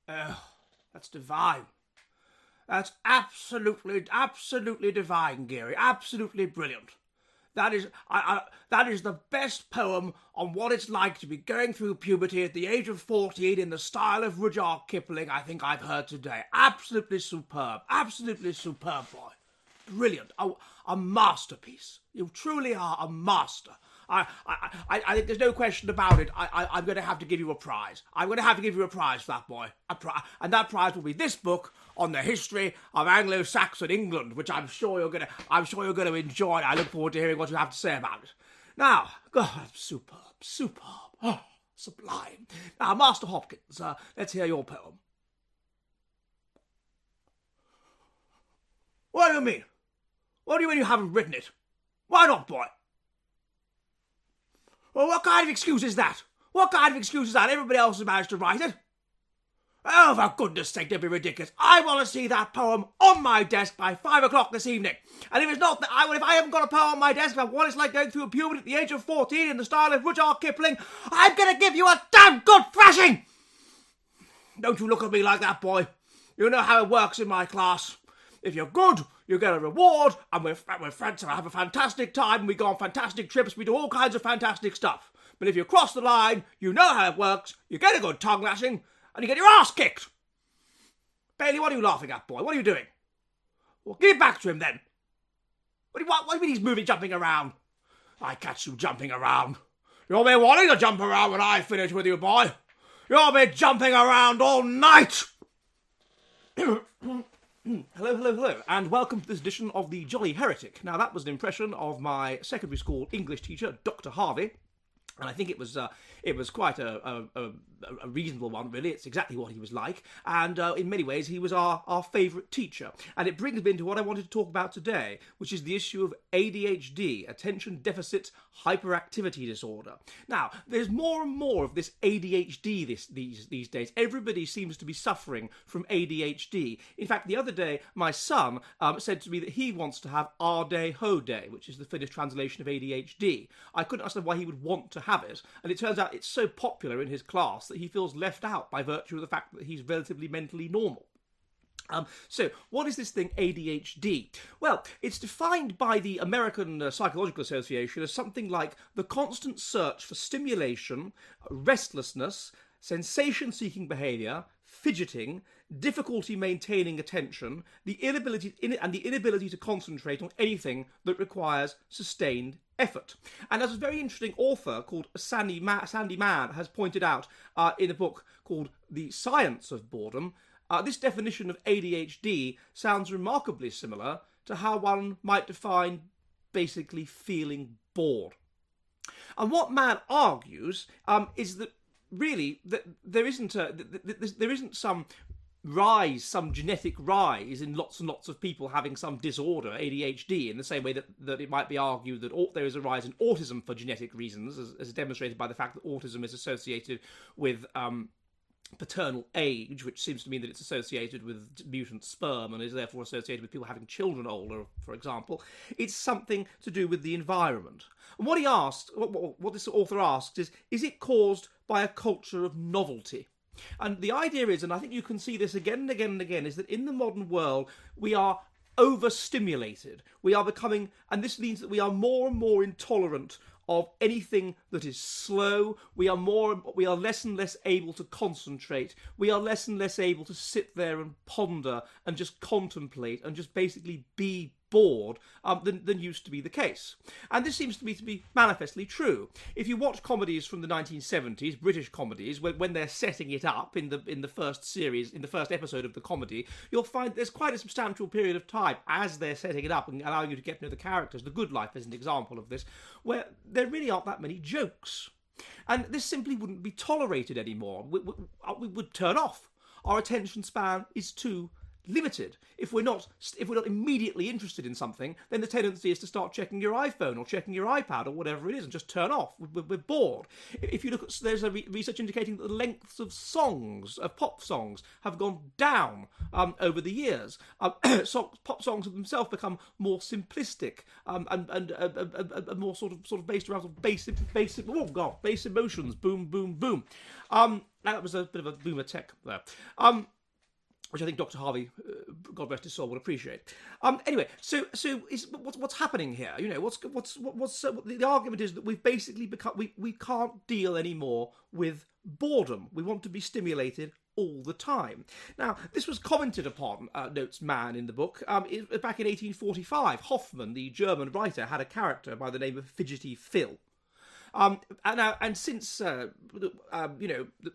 Oh, that's divine. That's absolutely divine, Geary. Absolutely brilliant. That is the best poem on what it's like to be going through puberty at the age of 14 in the style of Rudyard Kipling I think I've heard today. Absolutely superb. Absolutely superb, boy. Brilliant. A masterpiece. You truly are a master. I think there's no question about it. I'm going to have to give you a prize. I'm going to have to give you a prize for that, boy. And that prize will be this book on the history of Anglo-Saxon England, which I'm sure you're going to enjoy. I look forward to hearing what you have to say about it. Now, God, superb. Oh, sublime. Now, Master Hopkins, let's hear your poem. What do you mean? What do you mean you haven't written it? Why not, boy? Well, what kind of excuse is that? What kind of excuse is that? Everybody else has managed to write it. Oh, for goodness sake, don't be ridiculous. I want to see that poem on my desk by 5 o'clock this evening. And if it's not, if I haven't got a poem on my desk about what it's like going through a puberty at the age of 14 in the style of Rudyard Kipling, I'm going to give you a damn good thrashing! Don't you look at me like that, boy. You know how it works in my class. If you're good, you get a reward, and we're friends and have a fantastic time, we go on fantastic trips, we do all kinds of fantastic stuff. But if you cross the line, you know how it works, you get a good tongue lashing, and you get your ass kicked. Bailey, what are you laughing at, boy? What are you doing? Well, give it back to him, then. What do you mean he's moving, jumping around? I catch you jumping around. You'll be wanting to jump around when I finish with you, boy. You'll be jumping around all night. Hello, and welcome to this edition of The Jolly Heretic. Now, that was an impression of my secondary school English teacher, Dr. Harvey, and I think it was quite a reasonable one, really. It's exactly what he was like, and in many ways he was our favourite teacher. And it brings me into what I wanted to talk about today, which is the issue of ADHD, Attention Deficit Hyperactivity Disorder. Now, there's more and more of this ADHD these days. Everybody seems to be suffering from ADHD. In fact, the other day, my son said to me that he wants to have our day, ho day, which is the Finnish translation of ADHD. I couldn't understand why he would want to have it, and it turns out it's so popular in his class that he feels left out by virtue of the fact that he's relatively mentally normal. So, what is this thing ADHD? Well, it's defined by the American Psychological Association as something like the constant search for stimulation, restlessness, sensation-seeking behaviour, fidgeting, difficulty maintaining attention, the inability to concentrate on anything that requires sustained effort. And as a very interesting author called Sandy Mann has pointed out in a book called The Science of Boredom, this definition of ADHD sounds remarkably similar to how one might define basically feeling bored. And what Mann argues is that really that there isn't some genetic rise in lots and lots of people having some disorder, ADHD, in the same way that it might be argued that there is a rise in autism for genetic reasons, as demonstrated by the fact that autism is associated with paternal age, which seems to mean that it's associated with mutant sperm and is therefore associated with people having children older, for example. It's something to do with the environment. And what he asked, what this author asks is it caused by a culture of novelty? And the idea is, and I think you can see this again and again and again, is that in the modern world we are overstimulated. We are becoming, and this means that we are more and more intolerant of anything that is slow. We are less and less able to concentrate. We are less and less able to sit there and ponder and just contemplate and just basically be bored than used to be the case. And this seems to me to be manifestly true. If you watch comedies from the 1970s, British comedies, when they're setting it up in the first series, in the first episode of the comedy, you'll find there's quite a substantial period of time as they're setting it up and allowing you to get to know the characters. The Good Life is an example of this, where there really aren't that many jokes. And this simply wouldn't be tolerated anymore. We would turn off. Our attention span is too limited. If we're not immediately interested in something, then the tendency is to start checking your iPhone or checking your iPad or whatever it is and just turn off. We're bored. If you look at, there's a research indicating that the lengths of songs, of pop songs, have gone down over the years. Pop songs have themselves become more simplistic and more sort of based around basic base emotions. Boom, boom, boom. that was a bit of a boomer tech there. Which I think Dr. Harvey, God rest his soul, would appreciate. Anyway, so what's happening here? You know, the argument is that we've basically become we can't deal anymore with boredom. We want to be stimulated all the time. Now, this was commented upon, notes Mann in the book, back in 1845. Hoffmann, the German writer, had a character by the name of Fidgety Phil. And since you know, the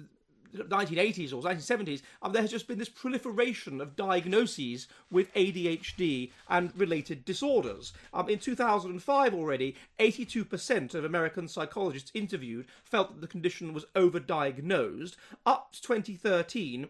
1980s or 1970s, there has just been this proliferation of diagnoses with ADHD and related disorders. In 2005 already, 82% of American psychologists interviewed felt that the condition was overdiagnosed. Up to 2013,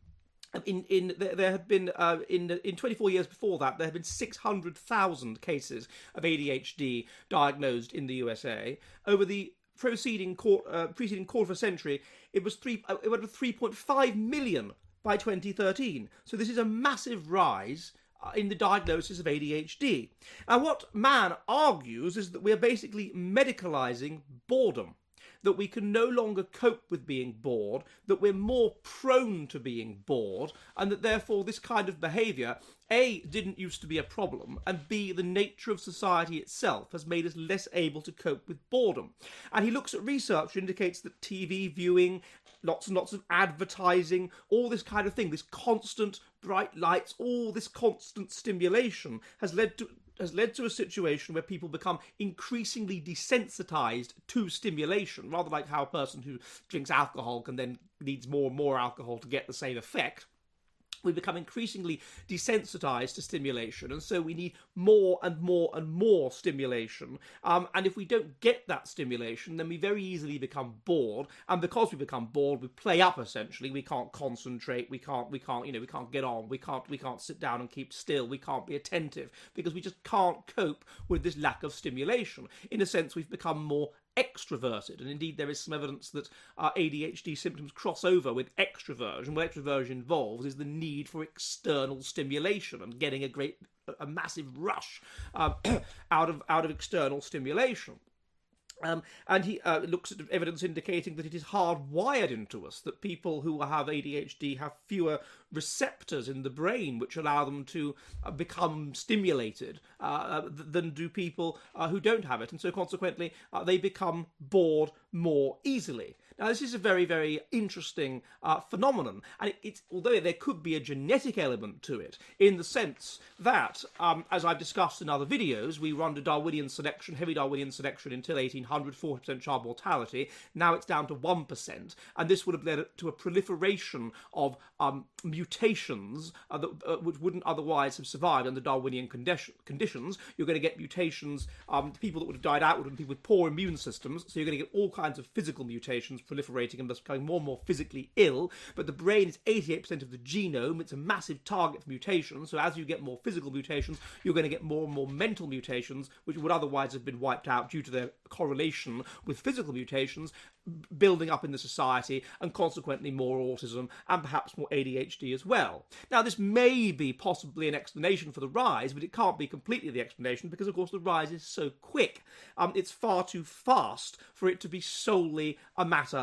there had been in 24 years before that, there had been 600,000 cases of ADHD diagnosed in the USA. Over the preceding quarter of a century, it went to 3.5 million by 2013. So this is a massive rise in the diagnosis of ADHD. And what Mann argues is that we are basically medicalising boredom, that we can no longer cope with being bored, that we're more prone to being bored, and that therefore this kind of behaviour, A, didn't used to be a problem, and B, the nature of society itself has made us less able to cope with boredom. And he looks at research that indicates that TV viewing, lots and lots of advertising, all this kind of thing, this constant bright lights, all this constant stimulation has led to a situation where people become increasingly desensitized to stimulation, rather like how a person who drinks alcohol can then needs more and more alcohol to get the same effect. We become increasingly desensitized to stimulation, and so we need more and more and more stimulation. And if we don't get that stimulation, then we very easily become bored. And because we become bored, we play up essentially. We can't concentrate. We can't get on. We can't sit down and keep still. We can't be attentive because we just can't cope with this lack of stimulation. In a sense, we've become more extroverted, and indeed there is some evidence that ADHD symptoms cross over with extroversion. What extroversion involves is the need for external stimulation and getting a massive rush out of external stimulation. And he looks at evidence indicating that it is hardwired into us, that people who have ADHD have fewer receptors in the brain which allow them to become stimulated than do people who don't have it. And so consequently, they become bored more easily. Now, this is a very, very interesting phenomenon, and although there could be a genetic element to it, in the sense that, as I've discussed in other videos, we run Darwinian selection, heavy Darwinian selection until 1800, 40% child mortality. Now it's down to 1%, and this would have led to a proliferation of mutations which wouldn't otherwise have survived under Darwinian conditions. You're going to get mutations, people that would have died out would have been people with poor immune systems, so you're going to get all kinds of physical mutations proliferating and thus becoming more and more physically ill. But the brain is 88% of the genome. It's a massive target for mutations. So as you get more physical mutations, you're going to get more and more mental mutations, which would otherwise have been wiped out due to their correlation with physical mutations, building up in the society, and consequently more autism and perhaps more ADHD as well. Now, this may be possibly an explanation for the rise, but it can't be completely the explanation because, of course, the rise is so quick. It's far too fast for it to be solely a matter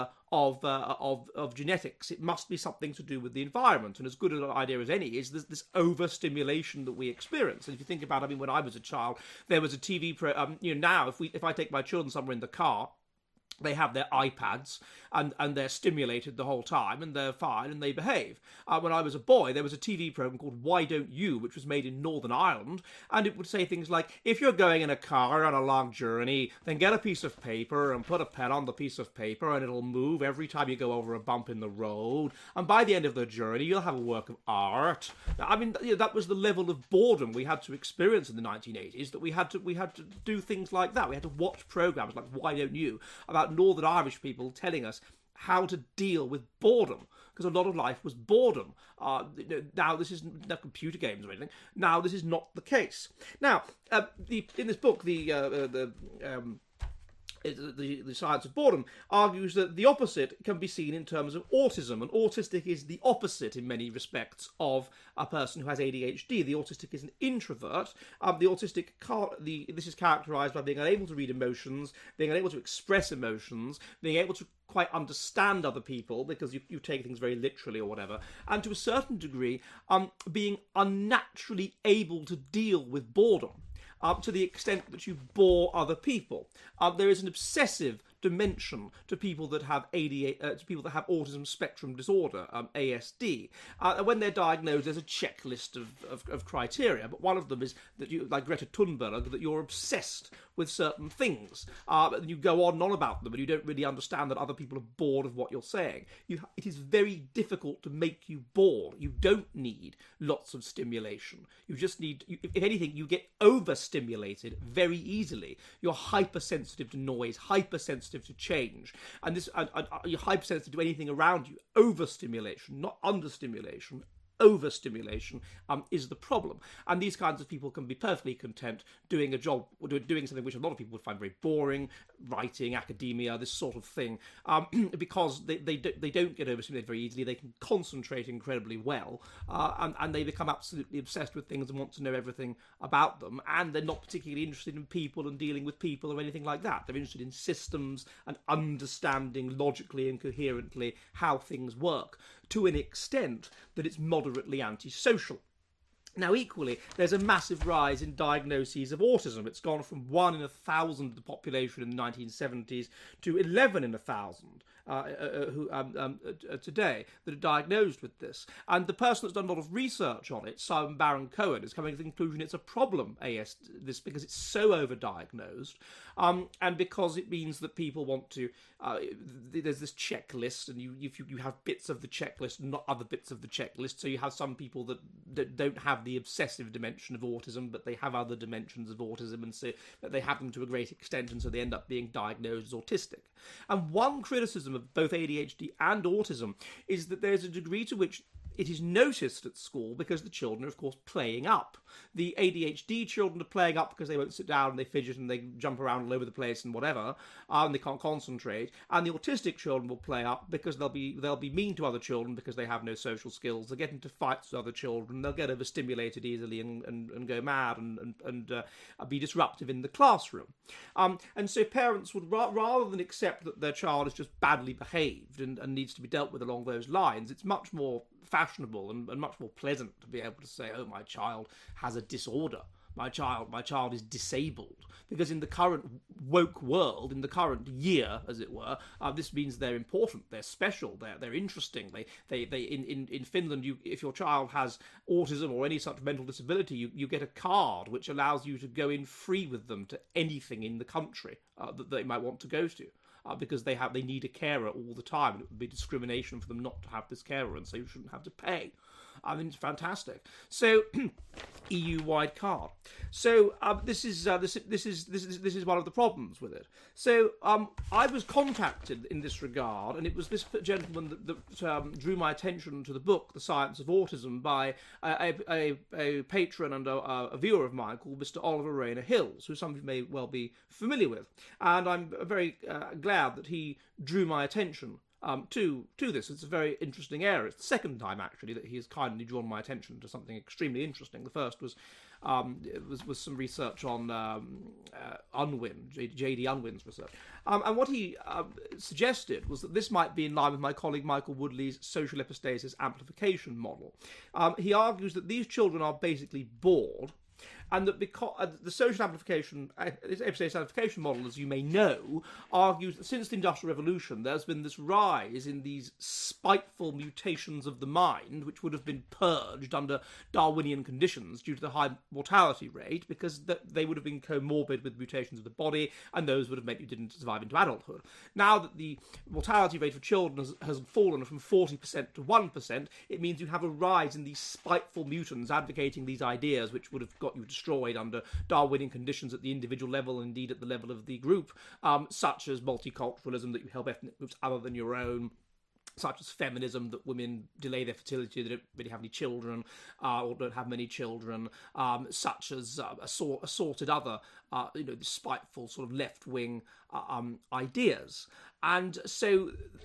of genetics. It must be something to do with the environment, and as good an idea as any is this overstimulation that we experience. And if you think about, when I was a child, there was a TV now if I take my children somewhere in the car, they have their iPads and they're stimulated the whole time and they're fine and they behave. When I was a boy, there was a TV program called Why Don't You, which was made in Northern Ireland, and it would say things like, if you're going in a car on a long journey, then get a piece of paper and put a pen on the piece of paper and it'll move every time you go over a bump in the road, and by the end of the journey you'll have a work of art. Now, that was the level of boredom we had to experience in the 1980s, that we had to do things like that. We had to watch programs like Why Don't You about Northern Irish people telling us how to deal with boredom, because a lot of life was boredom. Now this is not computer games or anything. Now this is not the case. Now, in this book, the science of boredom argues that the opposite can be seen in terms of autism, and autistic is the opposite in many respects of a person who has ADHD. The autistic is an introvert. This is characterised by being unable to read emotions, being unable to express emotions, being able to quite understand other people because you take things very literally or whatever, and to a certain degree being unnaturally able to deal with boredom. To the extent that you bore other people. There is an obsessive dimension to people that have to people that have autism spectrum disorder, ASD. When they're diagnosed, there's a checklist of criteria, but one of them is that you, like Greta Thunberg, that you're obsessed with certain things. And you go on and on about them, and you don't really understand that other people are bored of what you're saying. It is very difficult to make you bored. You don't need lots of stimulation. You just need, if anything, you get overstimulated very easily. You're hypersensitive to noise, hypersensitive to change, and you're hypersensitive to anything around you. Overstimulation, not understimulation. Overstimulation is the problem, and these kinds of people can be perfectly content doing a job, doing something which a lot of people would find very boring, writing, academia, this sort of thing, because they don't get overstimulated very easily. They can concentrate incredibly well, and they become absolutely obsessed with things and want to know everything about them, and they're not particularly interested in people and dealing with people or anything like that. They're interested in systems and understanding logically and coherently how things work, to an extent that it's moderately antisocial. Now, equally, there's a massive rise in diagnoses of autism. It's gone from 1 in 1,000 of the population in the 1970s to 11 in 1,000 today that are diagnosed with this. And the person that's done a lot of research on it, Simon Baron-Cohen, is coming to the conclusion it's a problem, this, because it's so overdiagnosed, and because it means that people want to... there's this checklist, and you have bits of the checklist and not other bits of the checklist, so you have some people that don't have the obsessive dimension of autism, but they have other dimensions of autism, and so they have them to a great extent, and so they end up being diagnosed as autistic. And one criticism of both ADHD and autism is that there's a degree to which it is noticed at school because the children are, of course, playing up. The ADHD children are playing up because they won't sit down and they fidget and they jump around all over the place and whatever, and they can't concentrate. And the autistic children will play up because they'll be mean to other children because they have no social skills. They'll get into fights with other children. They'll get overstimulated easily and go mad and be disruptive in the classroom. And so parents would, rather than accept that their child is just badly behaved and needs to be dealt with along those lines, it's much more fashionable and much more pleasant to be able to say, oh, my child has a disorder. My child is disabled. Because in the current woke world, in the current year, as it were, this means they're important, they're special, they're interesting. In Finland, if your child has autism or any such mental disability, you get a card which allows you to go in free with them to anything in the country that they might want to go to. Because they need a carer all the time, and it would be discrimination for them not to have this carer, and so you shouldn't have to pay. I mean, it's fantastic. So, EU-wide card. So this is one of the problems with it. So I was contacted in this regard, and it was this gentleman that drew my attention to the book, The Science of Autism, by a patron and a viewer of mine called Mr. Oliver Rayner Hills, who some of you may well be familiar with. And I'm very glad that he drew my attention to this. It's a very interesting area. It's the second time, actually, that he has kindly drawn my attention to something extremely interesting. The first was some research on Unwin, J.D. Unwin's research. And what he suggested was that this might be in line with my colleague Michael Woodley's social epistasis amplification model. He argues that these children are basically bored, and that because the social amplification model, as you may know, argues that since the Industrial Revolution, there's been this rise in these spiteful mutations of the mind, which would have been purged under Darwinian conditions due to the high mortality rate, because they would have been comorbid with mutations of the body, and those would have meant you didn't survive into adulthood. Now that the mortality rate for children has fallen from 40% to 1%, it means you have a rise in these spiteful mutants advocating these ideas which would have got you destroyed under Darwinian conditions at the individual level, and indeed at the level of the group, such as multiculturalism, that you help ethnic groups other than your own, such as feminism, that women delay their fertility, they don't really have any children, or don't have many children, such as assorted other, spiteful sort of left-wing ideas. And so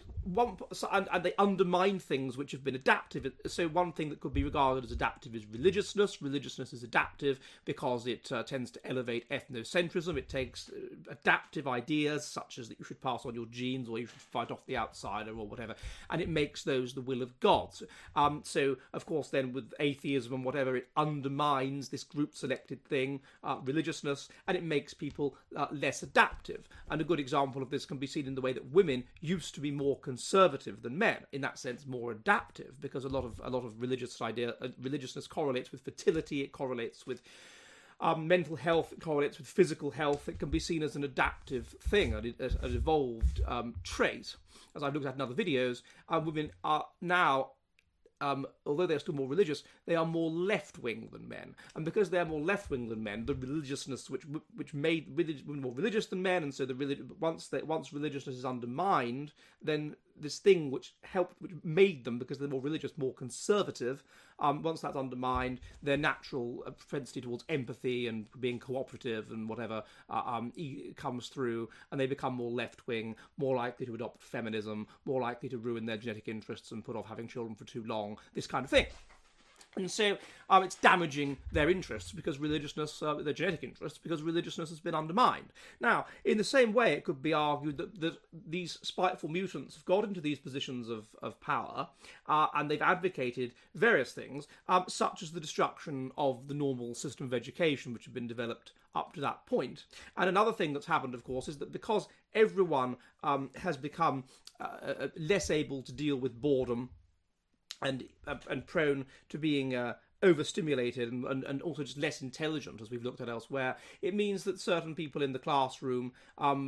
and they undermine things which have been adaptive. So one thing that could be regarded as adaptive is religiousness. Religiousness is adaptive because it tends to elevate ethnocentrism. It takes adaptive ideas such as that you should pass on your genes, or you should fight off the outsider, or whatever, and it makes those the will of God. So of course then with atheism and whatever, it undermines this group-selected thing, religiousness, and it makes people less adaptive. And a good example of this can be seen in the way that women used to be more conservative than men, in that sense more adaptive, because a lot of religiousness correlates with fertility, it correlates with mental health, it correlates with physical health. It can be seen as an adaptive thing, an evolved trait. As I've looked at in other videos, women are now, although they're still more religious, they are more left-wing than men. And because they're more left-wing than men, the religiousness which made women more religious than men, and so once religiousness is undermined, then this thing which made them, because they're more religious, more conservative, once that's undermined, their natural propensity towards empathy and being cooperative and whatever comes through, and they become more left-wing, more likely to adopt feminism, more likely to ruin their genetic interests and put off having children for too long, this kind of thing. And so it's damaging their interests, because religiousness, their genetic interests, because religiousness has been undermined. Now, in the same way, it could be argued that these spiteful mutants have got into these positions of power, and they've advocated various things, such as the destruction of the normal system of education, which had been developed up to that point. And another thing that's happened, of course, is that because everyone has become less able to deal with boredom, and prone to being overstimulated and also just less intelligent, as we've looked at elsewhere, it means that certain people in the classroom are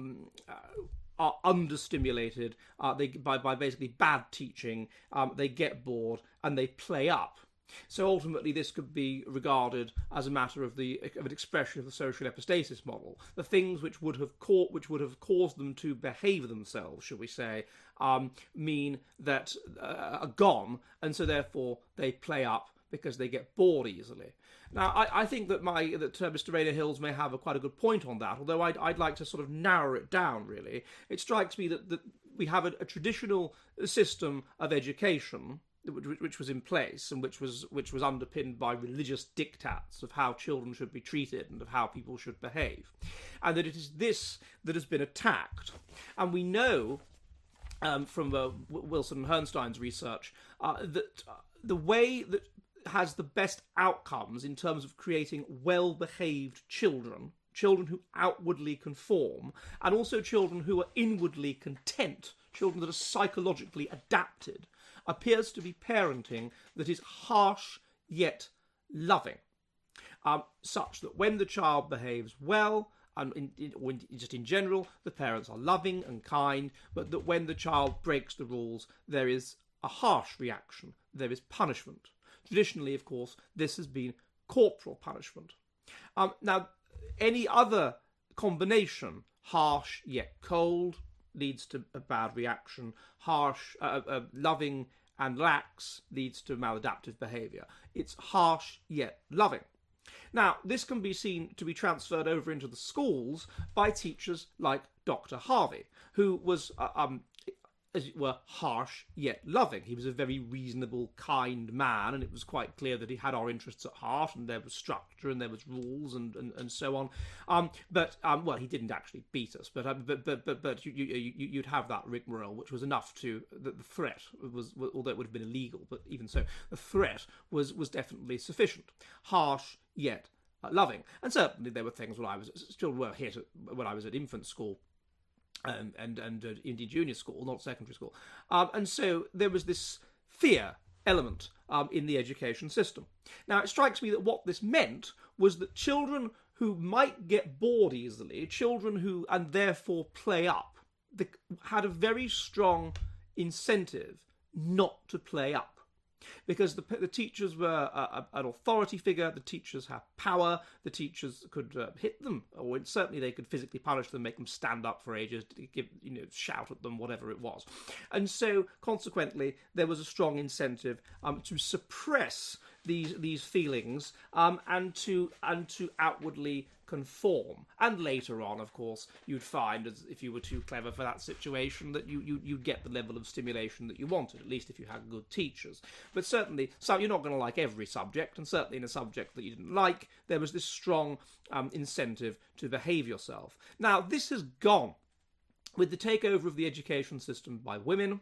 understimulated by basically bad teaching. They get bored and they play up. So ultimately, this could be regarded as a matter of an expression of the social epistasis model. The things which would have caused them to behave themselves, shall we say, mean that are gone, and so therefore they play up because they get bored easily. Now, I think that Mr. Rainer Hills may have quite a good point on that, although I'd like to sort of narrow it down, really. It strikes me that we have a traditional system of education which was in place, and which was underpinned by religious diktats of how children should be treated and of how people should behave, and that it is this that has been attacked. And we know from Wilson and Herrnstein's research that the way that has the best outcomes in terms of creating well-behaved children who outwardly conform, and also children who are inwardly content, children that are psychologically adapted, appears to be parenting that is harsh yet loving, such that when the child behaves well, and just in general, the parents are loving and kind, but that when the child breaks the rules, there is a harsh reaction, there is punishment. Traditionally, of course, this has been corporal punishment. Now, any other combination, harsh yet cold, leads to a bad reaction. Harsh, loving and lax leads to maladaptive behaviour. It's harsh yet loving. Now, this can be seen to be transferred over into the schools by teachers like Dr. Harvey, who was, as it were, harsh yet loving. He was a very reasonable, kind man, and it was quite clear that he had our interests at heart, and there was structure, and there was rules, and so on. Well, he didn't actually beat us, but you'd have that rigmarole, which was enough to the threat was, although it would have been illegal, but even so, the threat was definitely sufficient. Harsh yet loving, and certainly there were things when I was at infant school. And indeed junior school, not secondary school. And so there was this fear element in the education system. Now, it strikes me that what this meant was that children who might get bored easily, children who, and therefore play up, had a very strong incentive not to play up. because the teachers were an authority figure. The teachers had power. The teachers could hit them, or certainly they could physically punish them, make them stand up for ages, shout at them, whatever it was. And so, consequently, there was a strong incentive to suppress these feelings and to outwardly conform. And later on, of course, you'd find, as if you were too clever for that situation, that you'd get the level of stimulation that you wanted, at least if you had good teachers. But certainly, you're not going to like every subject, and certainly in a subject that you didn't like, there was this strong incentive to behave yourself. Now, this has gone with the takeover of the education system by women,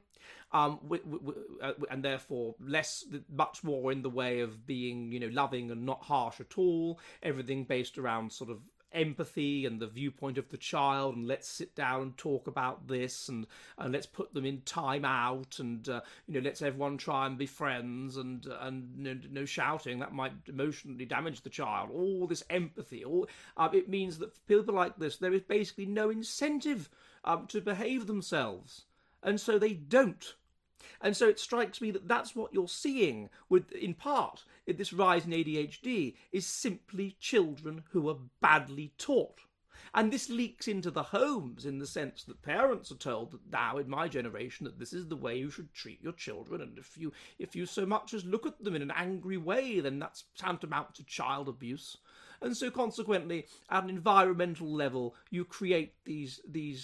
and therefore much more in the way of being, loving and not harsh at all. Everything based around sort of empathy and the viewpoint of the child, and let's sit down and talk about this, and let's put them in time out, and let's everyone try and be friends, and no shouting, that might emotionally damage the child. All this empathy, it means that for people like this, there is basically no incentive to behave themselves, and so they don't. And so it strikes me that that's what you're seeing with, in part, this rise in ADHD, is simply children who are badly taught. And this leaks into the homes in the sense that parents are told that now, in my generation, that this is the way you should treat your children, and if you so much as look at them in an angry way, then that's tantamount to child abuse. And so, consequently, at an environmental level, you create these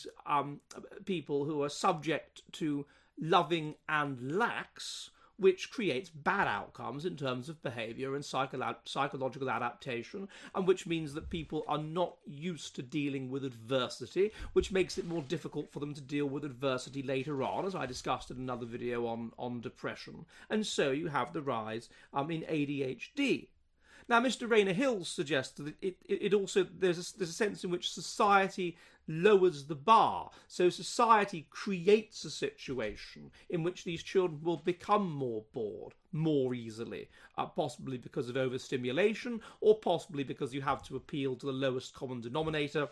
people who are subject to loving and lax, which creates bad outcomes in terms of behaviour and psychological adaptation, and which means that people are not used to dealing with adversity, which makes it more difficult for them to deal with adversity later on, as I discussed in another video on depression. And so you have the rise in ADHD. Now, Mr. Rayner Hills suggests that it also, there's a sense in which society lowers the bar. So society creates a situation in which these children will become more bored more easily, possibly because of overstimulation, or possibly because you have to appeal to the lowest common denominator.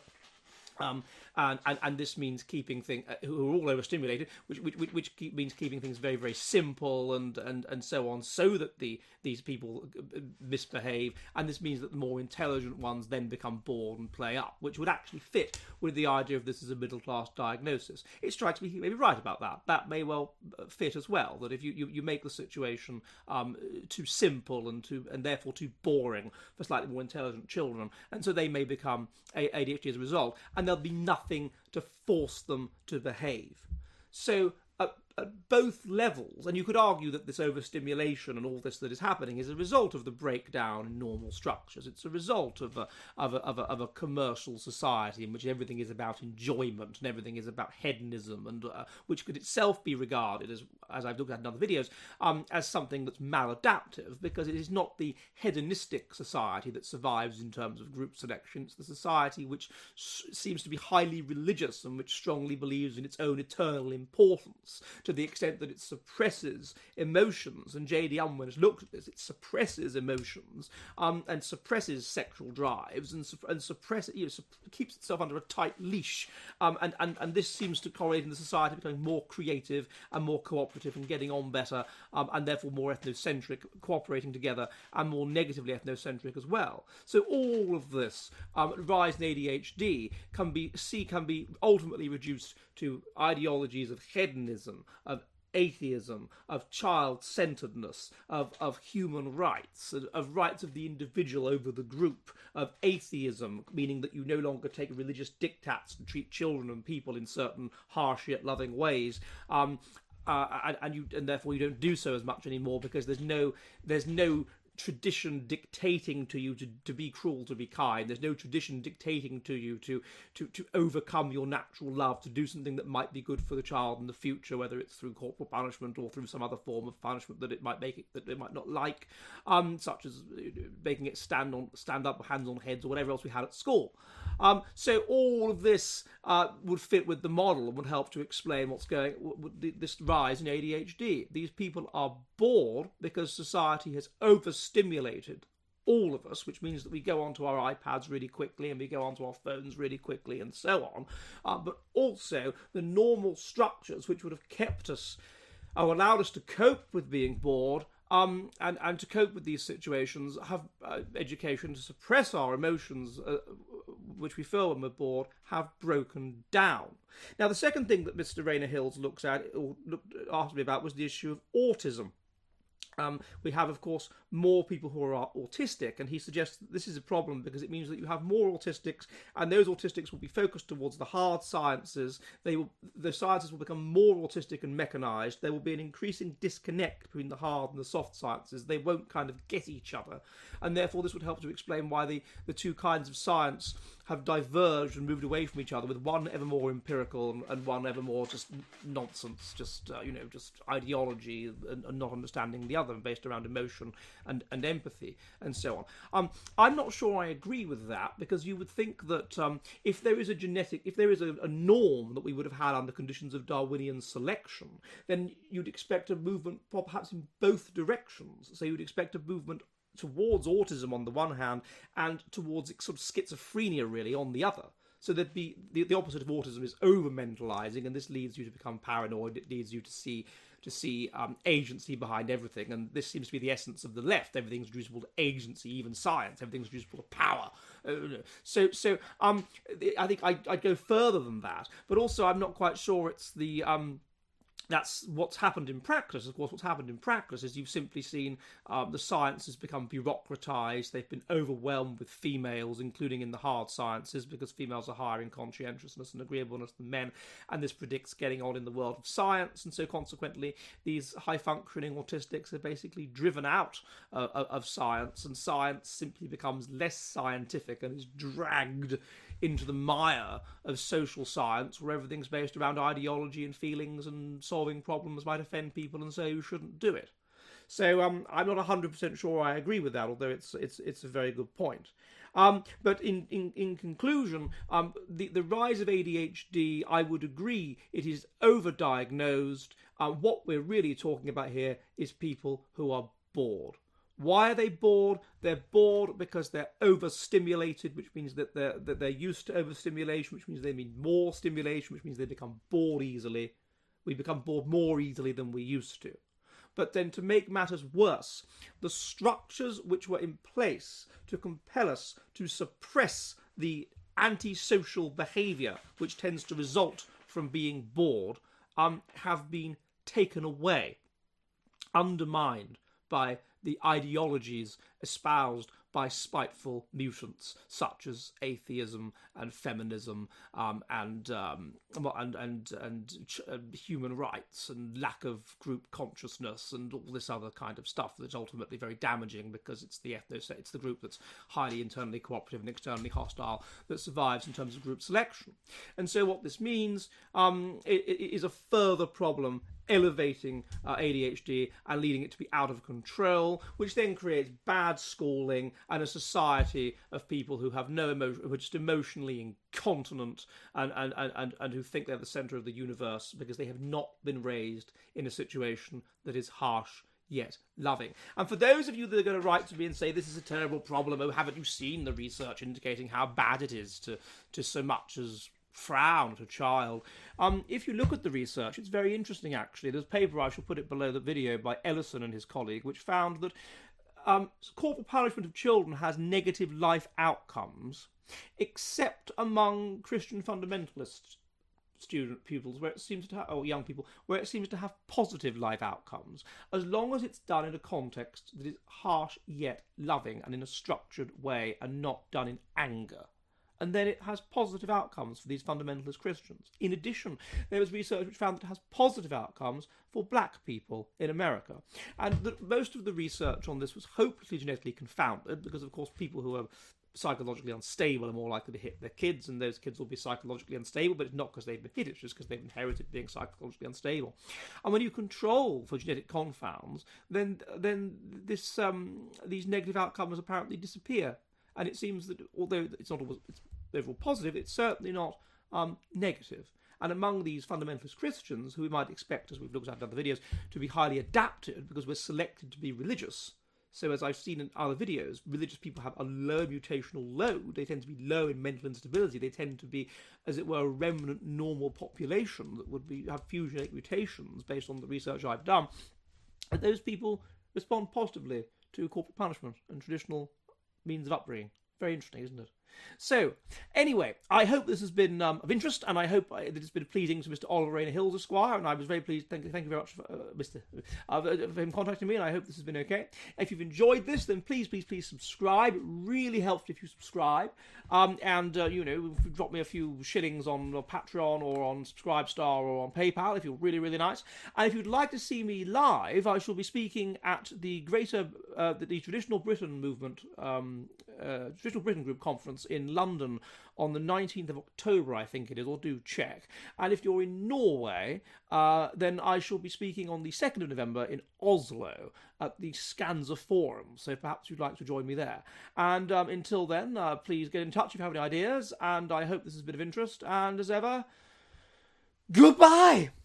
And this means keeping things who are all overstimulated, which means keeping things very, very simple and so on, so that these people misbehave, and this means that the more intelligent ones then become bored and play up, which would actually fit with the idea of this as a middle class diagnosis. It strikes me he may be right about that. That may well fit as well. That if you make the situation too simple and therefore too boring for slightly more intelligent children, and so they may become ADHD as a result, and there'll be nothing to force them to behave. So at both levels, and you could argue that this overstimulation and all this that is happening is a result of the breakdown in normal structures. It's a result of a commercial society in which everything is about enjoyment and everything is about hedonism, and which could itself be regarded as I've looked at in other videos, as something that's maladaptive, because it is not the hedonistic society that survives in terms of group selection. It's the society which seems to be highly religious and which strongly believes in its own eternal importance, to the extent that it suppresses emotions. And J.D. Unwin has looked at this. It suppresses emotions and suppresses sexual drives and suppresses, keeps itself under a tight leash. And this seems to correlate in the society becoming more creative and more cooperative and getting on better, and therefore more ethnocentric, cooperating together, and more negatively ethnocentric as well. So all of this rise in ADHD can be ultimately reduced to ideologies of hedonism, of atheism, of child-centeredness, of human rights, of rights of the individual over the group, of atheism, meaning that you no longer take religious diktats and treat children and people in certain harsh yet loving ways, and therefore you don't do so as much anymore, because there's no tradition dictating to you to be cruel, to be kind. There's no tradition dictating to you to overcome your natural love, to do something that might be good for the child in the future, whether it's through corporal punishment or through some other form of punishment that it might not like, such as making it stand up, hands on heads, or whatever else we had at school. So all of this would fit with the model and would help to explain this rise in ADHD. These people are bored because society has overstimulated all of us, which means that we go onto our iPads really quickly and we go onto our phones really quickly and so on. But also the normal structures which would have kept us or allowed us to cope with being bored and to cope with these situations, have education to suppress our emotions, which we feel when we're bored, have broken down. Now, the second thing that Mr. Rayner Hills asked me about was the issue of autism. We have, of course, more people who are autistic, and he suggests that this is a problem because it means that you have more autistics, and those autistics will be focused towards the hard sciences. The sciences will become more autistic and mechanized. There will be an increasing disconnect between the hard and the soft sciences. They won't kind of get each other, and therefore this would help to explain why the two kinds of science have diverged and moved away from each other, with one ever more empirical and one ever more just nonsense, just ideology and not understanding the other, based around emotion and empathy and so on. I'm not sure I agree with that, because you would think that if there is a norm that we would have had under conditions of Darwinian selection, then you'd expect a movement perhaps in both directions. So you'd expect a movement towards autism on the one hand and towards sort of schizophrenia really on the other. So that the opposite of autism is over-mentalizing, and this leads you to become paranoid. It leads you to see agency behind everything, and this seems to be the essence of the left. Everything's reducible to agency, even science. Everything's reducible to power. So I think I'd go further than that, but also I'm not quite sure it's the that's what's happened in practice. Of course, what's happened in practice is you've simply seen the sciences become bureaucratized. They've been overwhelmed with females, including in the hard sciences, because females are higher in conscientiousness and agreeableness than men, and this predicts getting on in the world of science, and so consequently these high-functioning autistics are basically driven out of science, and science simply becomes less scientific and is dragged into the mire of social science, where everything's based around ideology and feelings, and solving problems might offend people, and so you shouldn't do it. So I'm not 100% sure I agree with that, although it's a very good point. But in conclusion, the rise of ADHD, I would agree, it is overdiagnosed. What we're really talking about here is people who are bored. Why are they bored? They're bored because they're overstimulated, which means that they're used to overstimulation, which means they need more stimulation, which means they become bored easily. We become bored more easily than we used to. But then, to make matters worse, the structures which were in place to compel us to suppress the antisocial behaviour which tends to result from being bored have been taken away, undermined by the ideologies espoused by spiteful mutants such as atheism and feminism and human rights and lack of group consciousness and all this other kind of stuff that's ultimately very damaging, because it's the group that's highly internally cooperative and externally hostile that survives in terms of group selection. And so what this means it is a further problem, elevating ADHD and leading it to be out of control, which then creates bad schooling and a society of people who have no emotion, who are just emotionally incontinent and who think they're the centre of the universe because they have not been raised in a situation that is harsh yet loving. And for those of you that are going to write to me and say this is a terrible problem, oh, haven't you seen the research indicating how bad it is to so much as frown at a child? If you look at the research, it's very interesting actually. There's a paper, I shall put it below the video, by Ellison and his colleague, which found that corporal punishment of children has negative life outcomes, except among Christian fundamentalist pupils, where it seems to have, or young people, where it seems to have positive life outcomes, as long as it's done in a context that is harsh yet loving and in a structured way and not done in anger. And then it has positive outcomes for these fundamentalist Christians. In addition, there was research which found that it has positive outcomes for black people in America. And that most of the research on this was hopelessly genetically confounded, because, of course, people who are psychologically unstable are more likely to hit their kids, and those kids will be psychologically unstable, but it's not because they've been hit, it's just because they've inherited being psychologically unstable. And when you control for genetic confounds, then these negative outcomes apparently disappear. And it seems that although it's not always it's overall positive, it's certainly not negative. And among these fundamentalist Christians, who we might expect, as we've looked at in other videos, to be highly adapted because we're selected to be religious. So as I've seen in other videos, religious people have a low mutational load. They tend to be low in mental instability. They tend to be, as it were, a remnant normal population that would have fusionate mutations based on the research I've done. And those people respond positively to corporal punishment and traditional means of upbringing. Very interesting, isn't it? So, anyway, I hope this has been of interest, and I hope that it's been pleasing to Mr. Oliver Rayner Hills, Esquire, and I was very pleased. Thank you very much, for him contacting me, and I hope this has been okay. If you've enjoyed this, then please subscribe. It really helps if you subscribe. Drop me a few shillings on Patreon or on Subscribestar or on PayPal if you're really, really nice. And if you'd like to see me live, I shall be speaking at the the Traditional Britain Movement, Traditional Britain Group Conference in London on the 19th of October, I think it is, or do check. And if you're in Norway, then I shall be speaking on the 2nd of November in Oslo at the Skansa Forum. So perhaps you'd like to join me there. And until then, please get in touch if you have any ideas, and I hope this has been of interest. And as ever, goodbye!